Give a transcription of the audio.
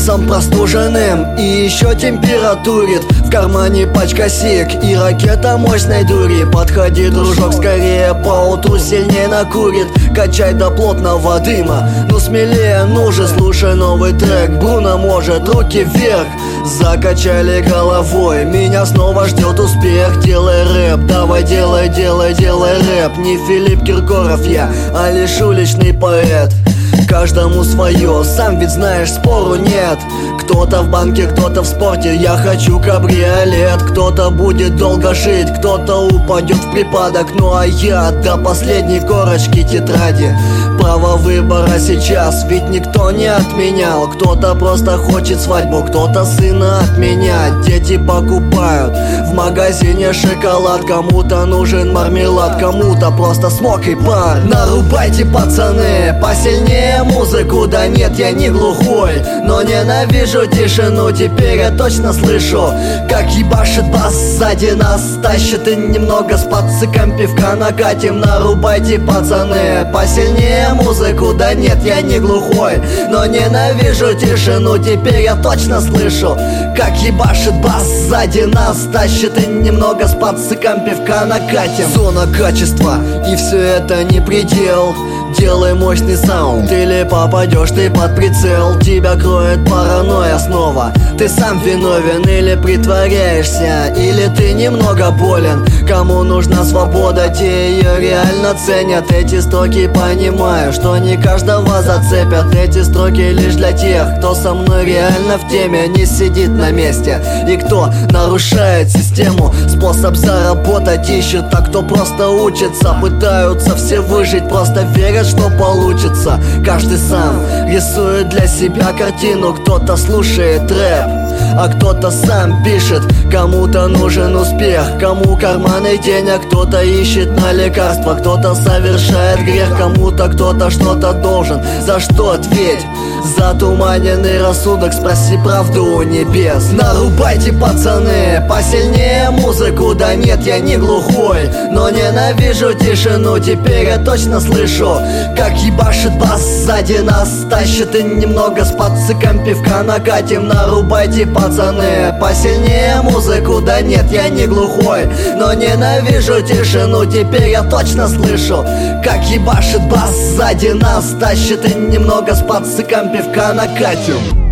голосом простуженным и еще температурит. В кармане пачка сик и ракета мощной дури. Подходи, дружок, скорее, поутру сильнее накурит. Качай до плотного дыма, ну смелее, ну же, слушай новый трек. Бруно может, руки вверх. Закачали головой, меня снова ждет успех. Делай рэп, давай делай, делай, делай рэп. Не Филипп Киркоров я, а лишь уличный поэт. Каждому свое, сам ведь знаешь, спору нет. Кто-то в банке, кто-то в спорте, я хочу кабриолет. Кто-то будет долго жить, кто-то упадет в припадок. Ну а я до последней корочки тетради. Право выбора сейчас, ведь никто не отменял. Кто-то просто хочет свадьбу, кто-то сына от меня. Дети покупают в магазине шоколад. Кому-то нужен мармелад, кому-то просто смог и пар. Нарубайте, пацаны, посильнее музыку, да нет, я не глухой, но ненавижу тишину. Теперь я точно слышу, как ебашит бас сзади нас. Тащит и немного с пациком пивка накатим. Нарубайте, пацаны, посильнее музыку, да нет, я не глухой, но ненавижу тишину. Теперь я точно слышу, как ебашит бас сзади нас. Тащит и немного с пациком пивка накатим. Зона качества, и все это не предел. Делай мощный саунд, или попадешь ты под прицел. Тебя кроет паранойя снова. Ты сам виновен или притворяешься, или ты немного болен. Кому нужна свобода, те ее реально ценят. Эти строки понимаю, что не каждого зацепят. Эти строки лишь для тех, кто со мной реально в теме, не сидит на месте и кто нарушает систему. Способ заработать ищет, а кто просто учится. Пытаются все выжить, просто верят, что получится. Каждый сам рисует для себя картину. Кто-то слушает рэп, а кто-то сам пишет. Кому-то нужен успех, кому карманный день, а кто-то ищет на лекарства. Кто-то совершает грех, кому-то кто-то что-то должен. За что ответь? Затуманенный рассудок, спроси правду у небес. Нарубайте, пацаны, посильнее музыку, да нет, я не глухой, но ненавижу тишину. Теперь я точно слышу, как ебашит бас сзади нас. Тащит и немного с пациком пивка накатим. Нарубайте, пацаны, посильнее музыку, да нет, я не глухой, но ненавижу тишину. Теперь я точно слышу, как ебашит бас сзади нас. Тащит и немного с пациком пивка накатим.